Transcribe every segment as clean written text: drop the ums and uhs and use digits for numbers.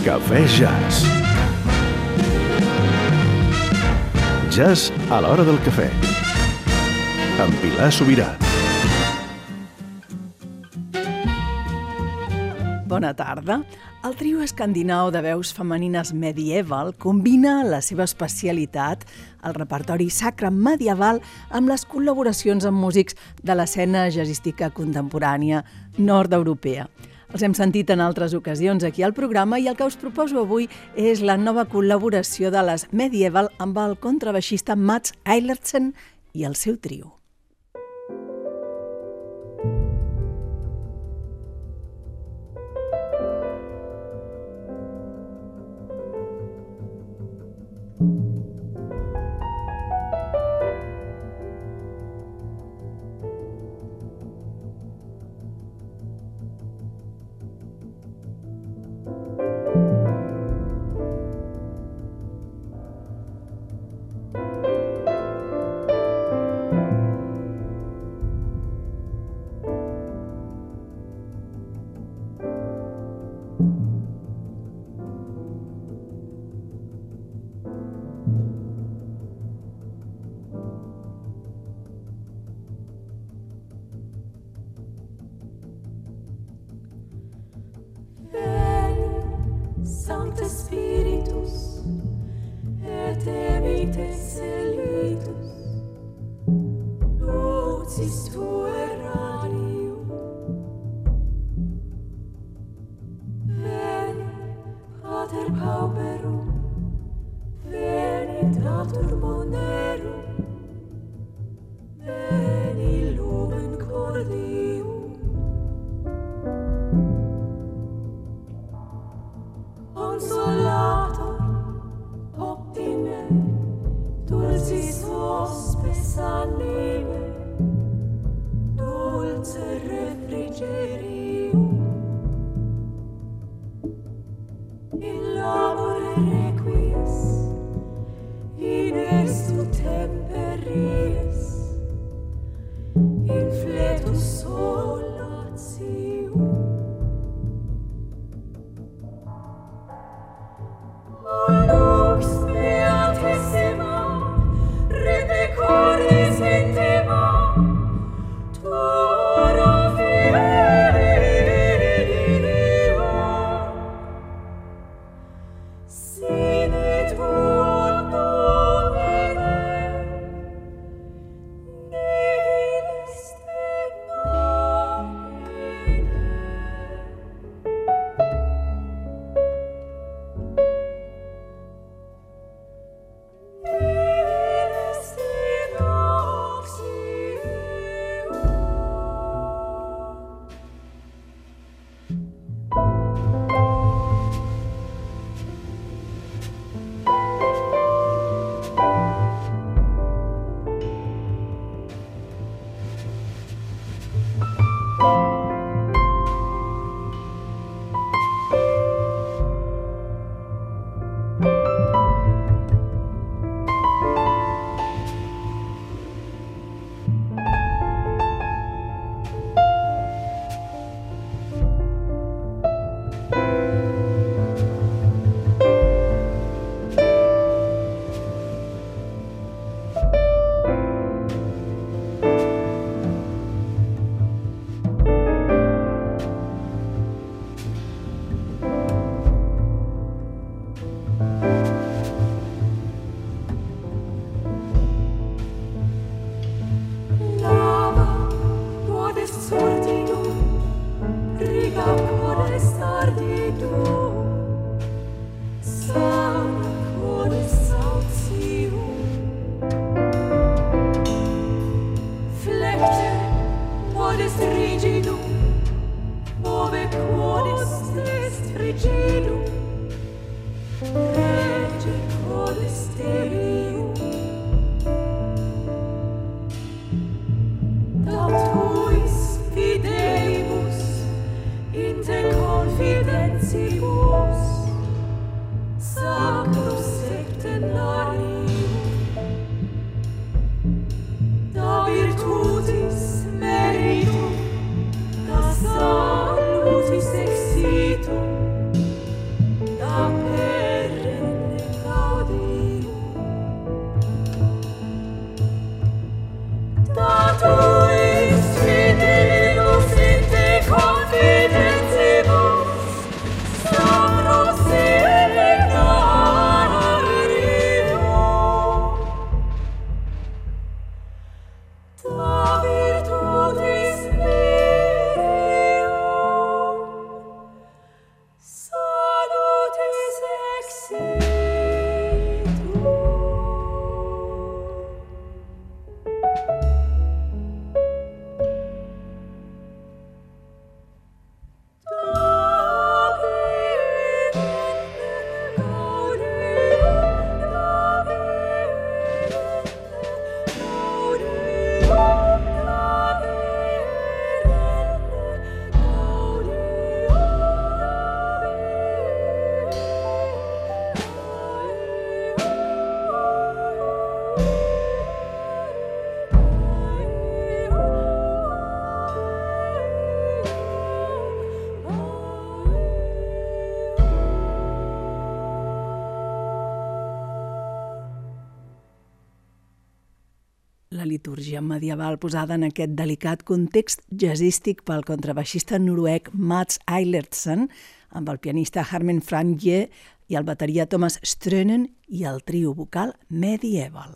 Cafè Jazz. Jazz a l'hora del cafè. Amb Pilar Sobirà. Bona tarda. El trio escandinau de veus femenines Medieval combina la seva especialitat, el repertori sacre medieval, amb les col·laboracions amb músics de l'escena jazzística contemporània nord-europea. Els hem sentit en altres ocasions aquí al programa i el que us proposo avui és la nova col·laboració de les Medieval amb el contrabaixista Mats Eilertsen i el seu trio. Sancte Spiritus, et emites elitus, lucis tuae radium. Veni, Pater Pauperum, veni Datur Monerum, veni Lumen Cordium. Consolator, optime, dulcis hospes anime, dulce refrigerium. In labore requies, in estu temperies, in fletus solatium. Lux beatissima, rete cordis intima, tura fidelia. Sine tuum nomine, nihiliste nomine. Salutis exitum, la litúrgia medieval posada en aquest delicat context jazzístic pel contrabaixista noruec Mats Eilertsen, amb el pianista Herman Franje i el bateria Thomas Strønen i el trio vocal Medieval.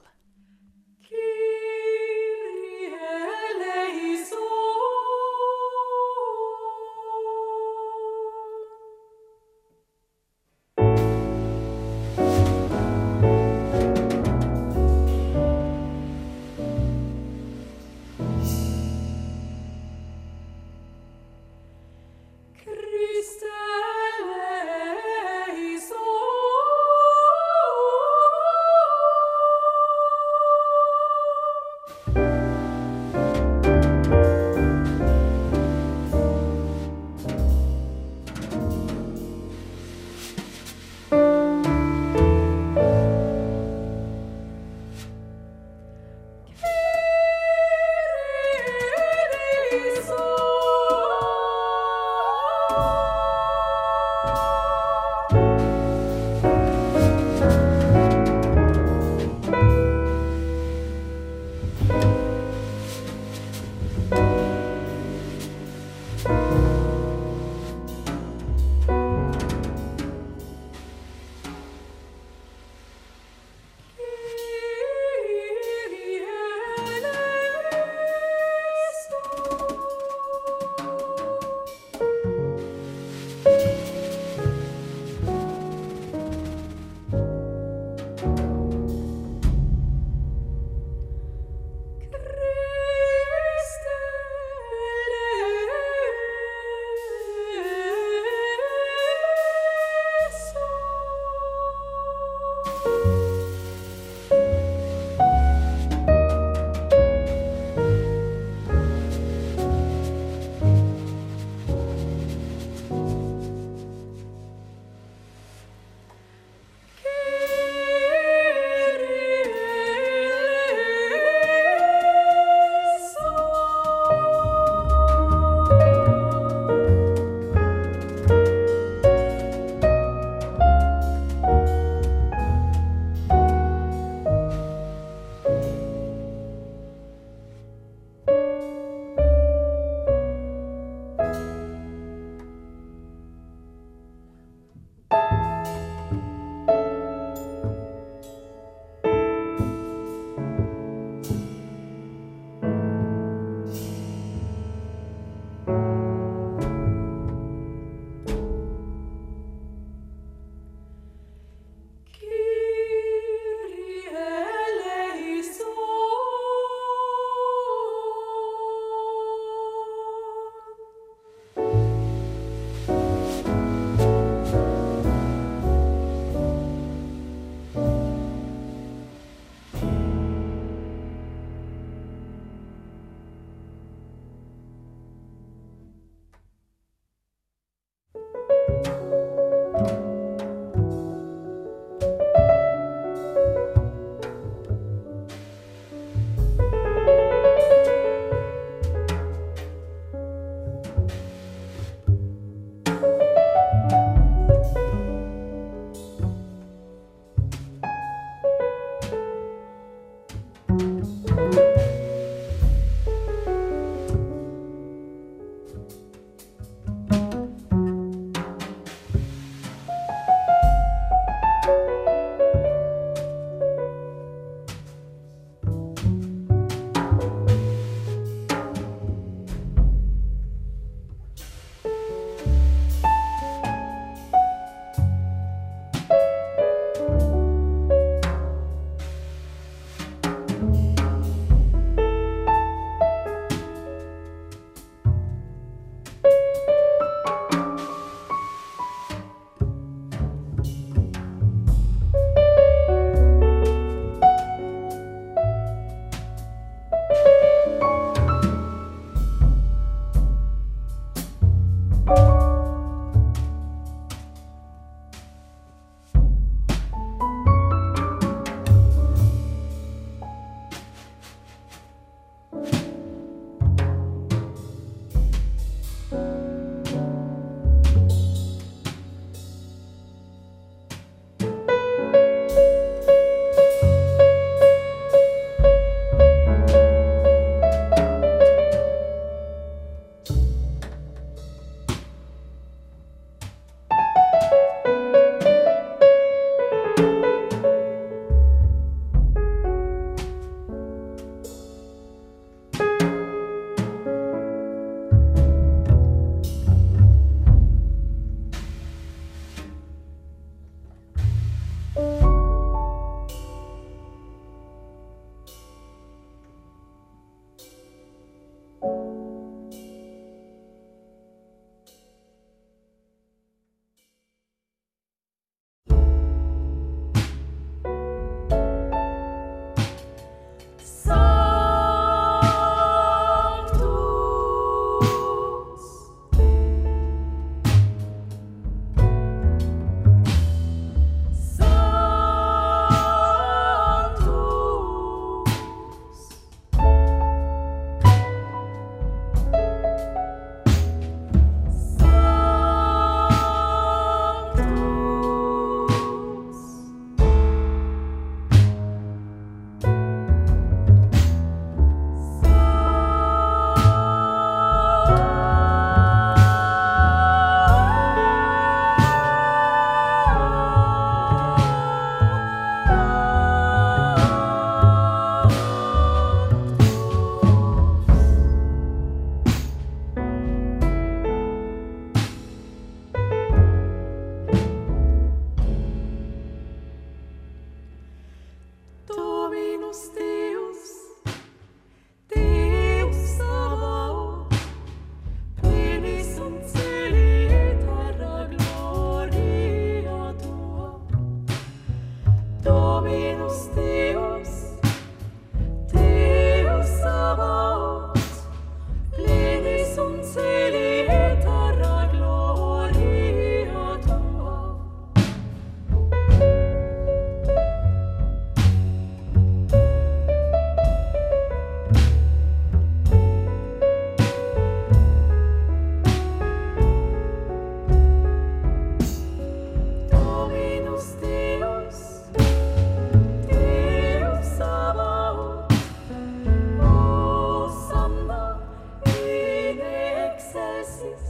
Oasis.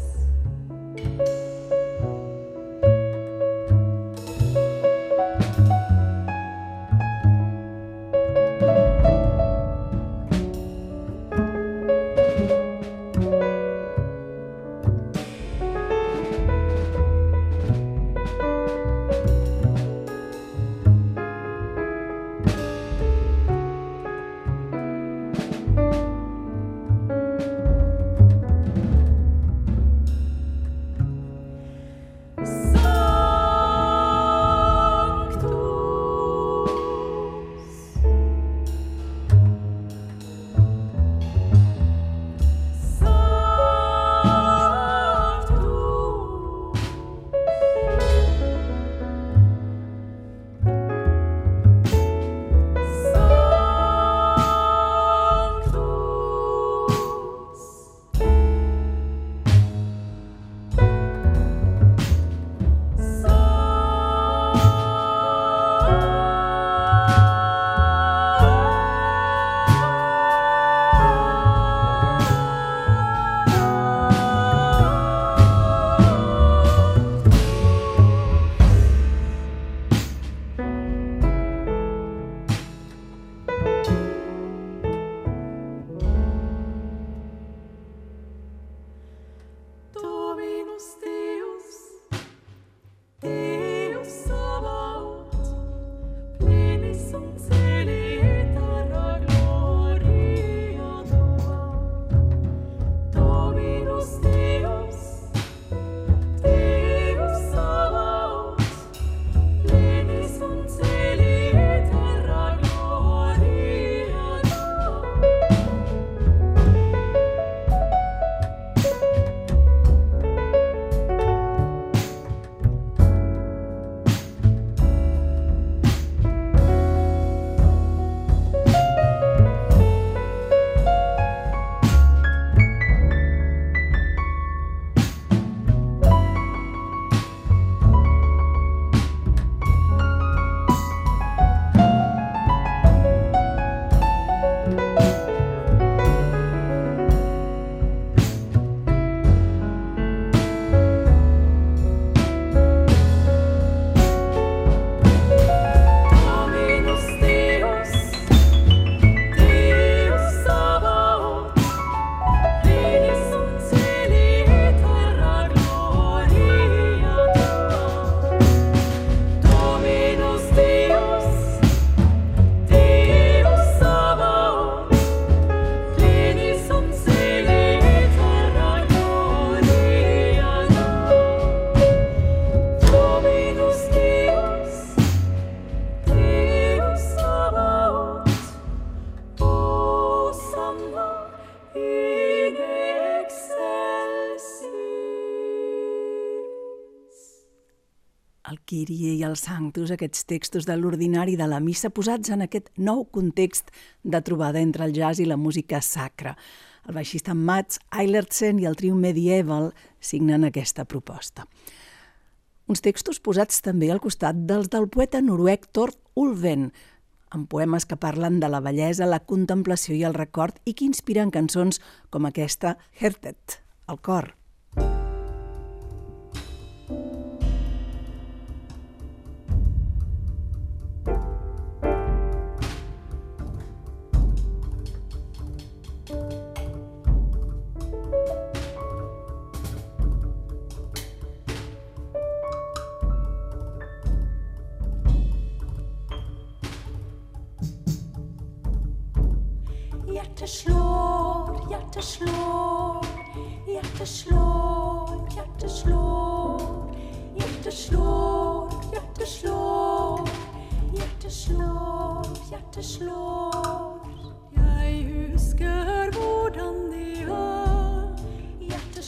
El Kyrie i el Sanctus, aquests textos de l'ordinari de la missa posats en aquest nou context de trobada entre el jazz i la música sacra. El baixista Mats Eilertsen i el trio Medieval signen aquesta proposta. Uns textos posats també al costat dels del poeta noruec Tord Ulven, amb poemes que parlen de la bellesa, la contemplació i el record i que inspiren cançons com aquesta Hjertet, el cor. Hjertet slår, hjertet slår, hjertet slår, hjertet slår, hjertet slår, hjertet slår, hjertet slår, hjertet slår. Jeg husker hvordan det var. Hjertet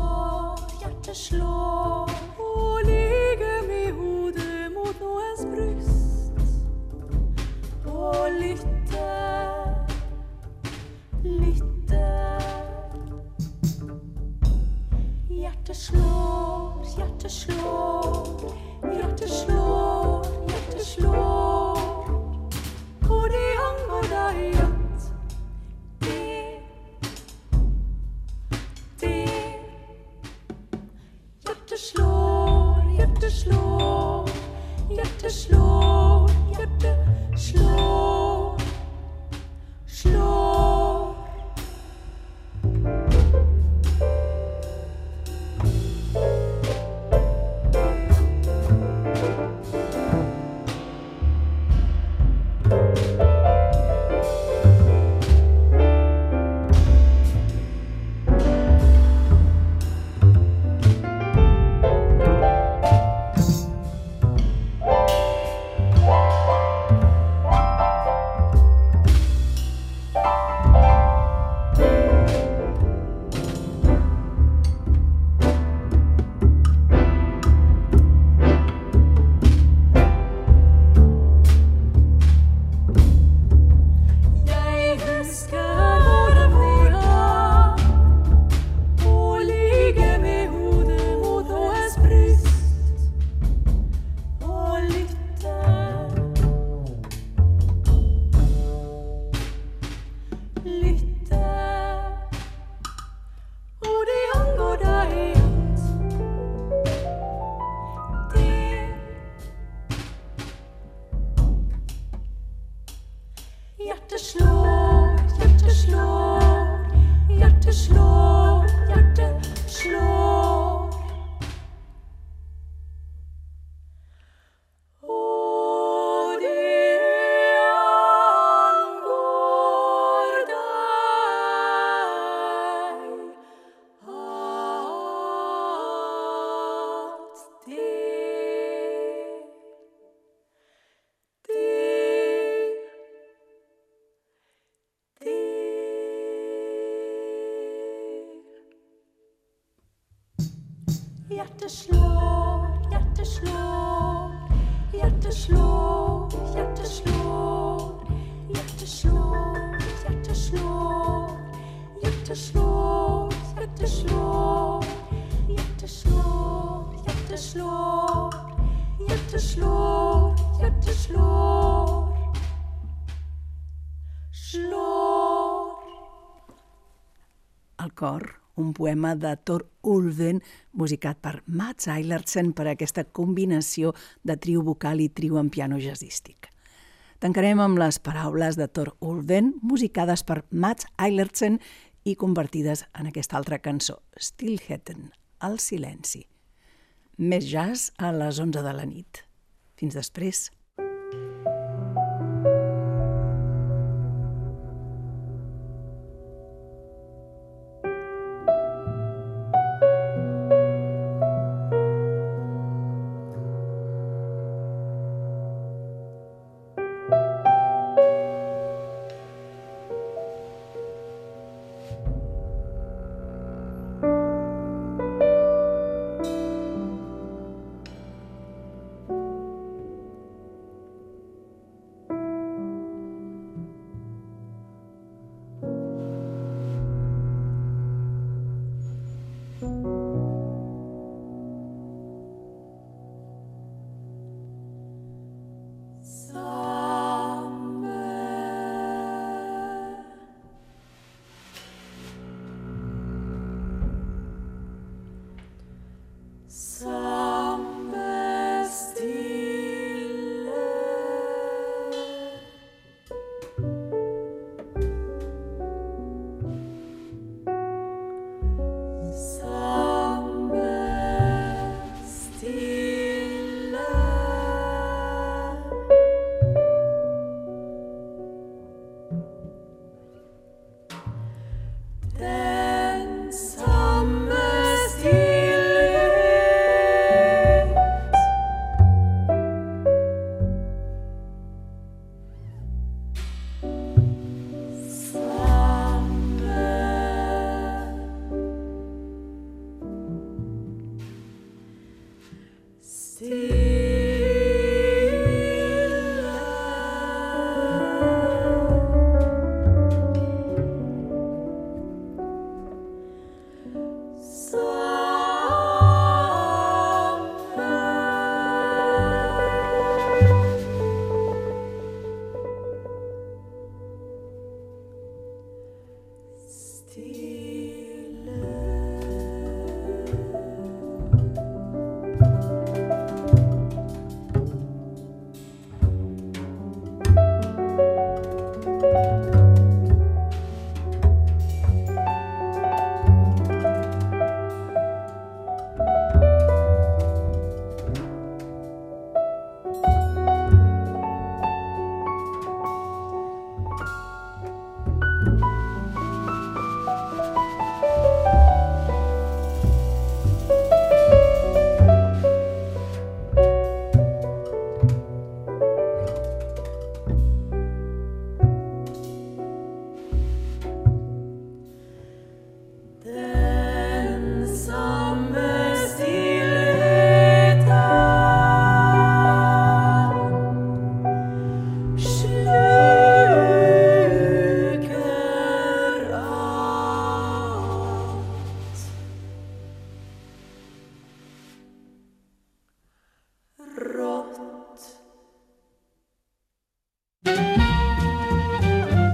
slår, og ligger med hodet mot noens bryst. Og lytter. Hjertet slår, hjertet slår, hjertet slår, hjertet slår. Og det angår deg at det hjertet slår, hjertet slår, hjertet slår, hjertet slår, slår. Hjertet slår, hjertet slår, hjertet slår, hjertet slår. Og det angår deg at hjertet slår, hjertet slår, hjertet slår, hjertet slår, hjertet slår, hjertet slår, hjertet slår, hjertet slår, hjertet slår, hjertet slår, hjertet slår, hjertet slår, slår. El cor, un poema de Thor Ulven, musicat per Mats Eilertsen per aquesta combinació de trio vocal i trio en piano jazzístic. Tancarem amb les paraules de Thor Ulven, musicades per Mats Eilertsen i convertides en aquesta altra cançó, Stillheten, el silenci. Més jazz a les 11 de la nit. Fins després.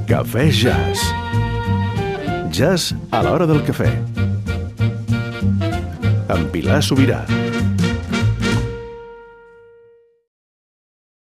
Cafè Jazz. Jazz a l'hora del cafè. Amb Pilar Sobirà.